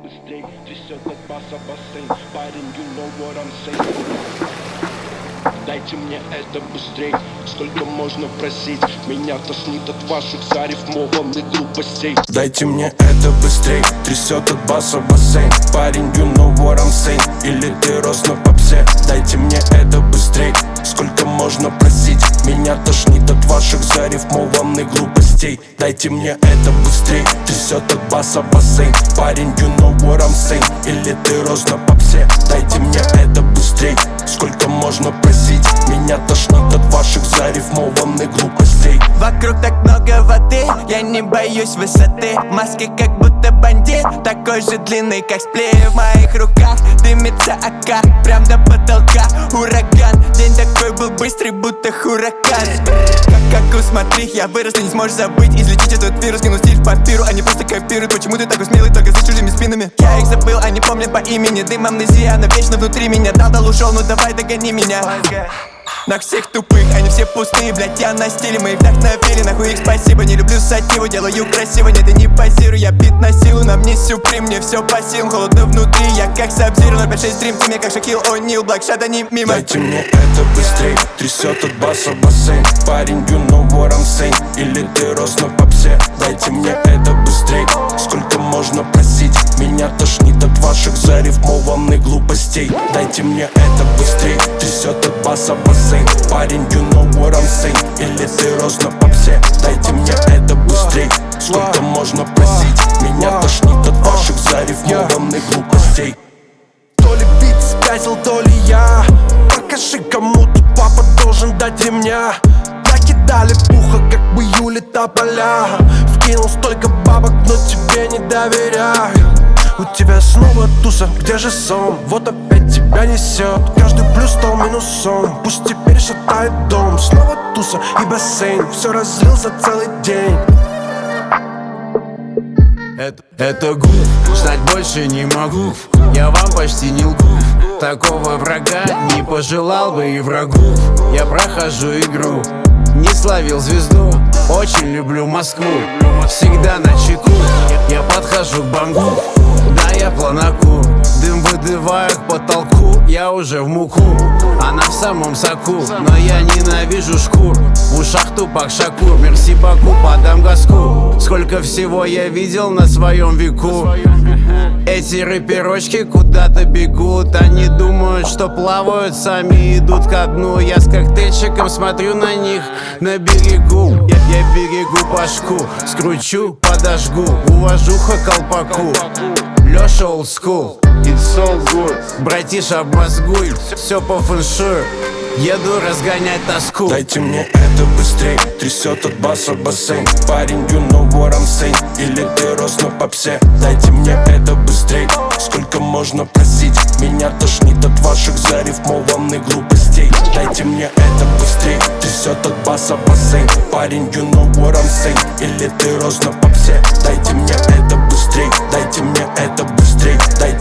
быстрей, трясет от баса бассейн. Парень, you know what I'm saying. Дайте мне это быстрей, сколько можно просить? Меня тошнит от ваших зарифмованных глупостей. Дайте мне это быстрей, трясет от баса бассейн. Парень, you know what I'm saying. Или ты рос на попсе? Дайте мне это быстрей, сколько можно просить? Меня тошнит от ваших зарифмованных глупостей. Дайте мне это быстрей, трясет от баса бассейн. Парень, you know what I'm saying. Или ты рос на попсе? Дайте мне это быстрей, сколько можно просить? Меня тошнит от ваших зарифмованных глупостей. Вокруг так много воды, я не боюсь высоты. Маски как будто бандит, такой же длинный, как сплеев. В моих руках дымится АК, прям до потолка. Ураган, день такой был быстрый, будто хуракан. Как смотри, я вырос, ты не сможешь забыть. Излечить этот вирус, кинул стиль в папиру. Они просто копируют, почему ты такой смелый, только за чужими спинами. Я их забыл, они помнят по имени. Дым амнезия, она вечно внутри меня. Дал, ушел, ну давай догони меня. На всех тупых, они все пустые, блять, я на стиле. Мы их вдохновили, нахуй их спасибо. Не люблю сативу, делаю красиво. Нет, я не позирую, я бит на силу. На мне сюприм, мне все по силам. Холодно внутри, я как Сабзир. 056 Dream, ты мне как Шакил О'Нил. Блэкшот, они мимо. Дайте мне это быстрей, трясет от баса бассейн. Парень, you know what I'm saying. Или ты рос на попсе? Дайте мне это быстрей, сколько можно просить? Меня тошнит от ваших зарифмованных глупостей. Дайте мне это быстрей, трясет от баса бассейн. Парень, you know what I'm saying. Или ты рос на попсе? Дайте мне это быстрей, сколько можно просить? Меня тошнит от ваших зарифмованных глупостей. То ли бит спятил, то ли я. Покажи, кому тут папа должен дать ремня. Накидали пуха, как бы Юли тополя. Вкинул столько бабок, но тебе не доверяю. У тебя снова туса, где же сон? Вот опять тебя несет. Каждый плюс стал минусом. Пусть теперь шатает дом. Снова туса и бассейн. Все разлил за целый день. Это гуф, ждать больше не могу. Я вам почти не лгу. Такого врага не пожелал бы и врагу. Я прохожу игру, не словил звезду. Очень люблю Москву, всегда на чеку. Я подхожу к бангу, да я планаку. Дым выдуваю к потолку, я уже в муку. Она в самом соку, но я ненавижу шкур. В ушах тупак Шакур, мерси Баку, подам газку. Сколько всего я видел на своем веку. Эти рэперочки куда-то бегут. Они думают, что плавают, сами идут ко дну. Я с коктейльчиком смотрю на них на берегу. Я берегу башку, скручу, подожгу. Уважуха колпаку, Лёша old school. It's so good. Братиша, обмозгуй, все по фэншую. Еду разгонять тоску. Дайте мне это быстрей, трясет от баса бассейн. Парень, you know what I'm saying. Или ты рос на попсе? Дайте мне это быстрей, сколько можно просить? Меня тошнит от ваших зарифмованных глупостей. Дайте мне это быстрей, трясет от баса бассейн. Парень, you know what I'm saying. Или ты рос на попсе? Дайте мне это быстрей, дайте мне это быстрей.